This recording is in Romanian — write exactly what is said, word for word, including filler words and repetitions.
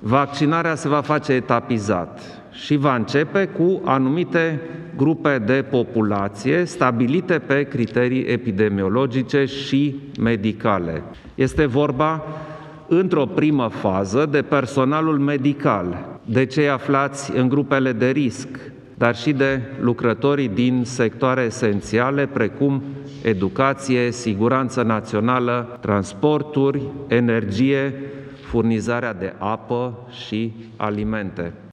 Vaccinarea se va face etapizat și va începe cu anumite grupe de populație stabilite pe criterii epidemiologice și medicale. Este vorba, într-o primă fază, de personalul medical, de cei aflați în grupele de risc, dar și de lucrătorii din sectoare esențiale, precum educație, siguranță națională, transporturi, energie, furnizarea de apă și alimente.